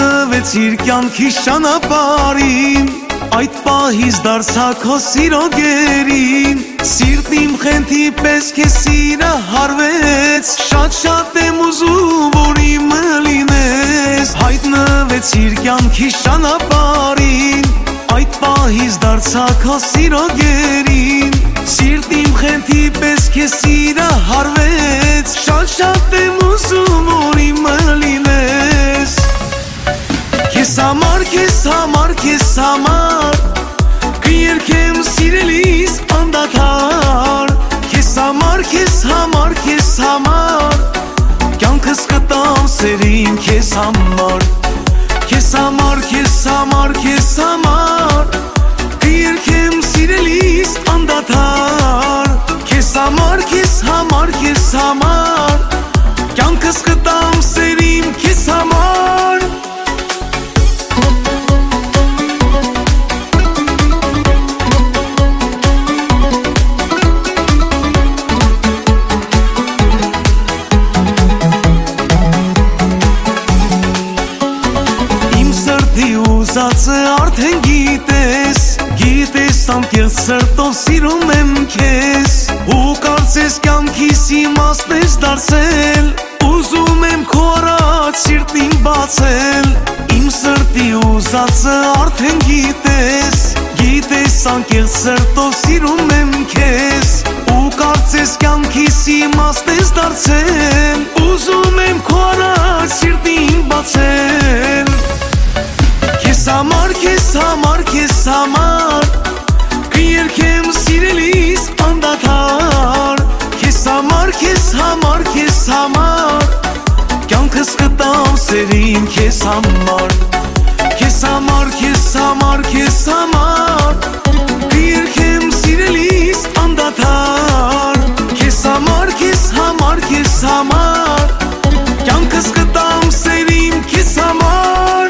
Հայտնվեցիր կյանքիս ճանապարհին, այդ պահից դարձա քո սիրո գերին։ Սիրտն իմ խենթի պես քեզ սիրահարվեց, շատ եմ ուզում որ իմը լինես։ Հայտնվեցիր կյանքիս ճանապարհին, այդ պահից դարձա քո սիրո գերին։ Սիրտն իմ խենթի պես քեզ սիրահարվեց, շատ եմ ուզում որ իմը լինես։ Քեզ համար, քեզ համար, քեզ համար կերքեմ սիրելիս անդադար։ Քեզ համար, քեզ համար, քեզ համար կյանքս կտամ սերին քեզ համար։ Քեզ համար, քեզ համար, քեզ համար կերքեմ սիրելիս անդադար։ Քեզ համար, քեզ համար, քեզ համար կյանքս կտամ սերին քեզ համար։ Ուզածը արդեն գիտես, գիտես անկեղծ սրտով սիրում եմ քեզ։ Ու կարծես կյանքիս իմաստ ես դարձել, ուզում եմ քո առաջ սիրտին բացել։ Իմ սրտի ուզածը արդեն գիտես, գիտես անկեղծ սրտով սիրում եմ քեզ։ Ու կարծես կյանքիս իմաստ ես դարձել, ուզում եմ քո առաջ սիրտին բացել։ Քեզ համար, քեզ համար, քեզ համար կերքեմ սիրելիս անդադար։ Քեզ համար, քեզ համար, քեզ համար կյանքս կտամ սերին քեզ համար։ Քեզ համար, քեզ համար, քեզ համար կերքեմ սիրելիս անդադար։ Քեզ համար, քեզ համար, քեզ համար կյանքս կտամ սերին քեզ համար։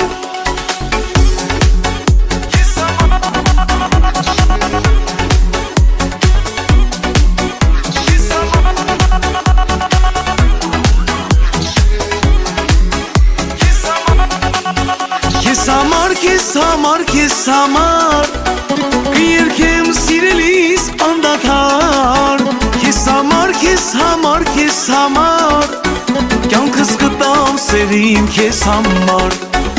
Քեզ համար, քեզ համար կերքեմ սիրելիս անդադար։ Քեզ համար, քեզ համար, քեզ համար կյանքս կտամ սերին քեզ համար։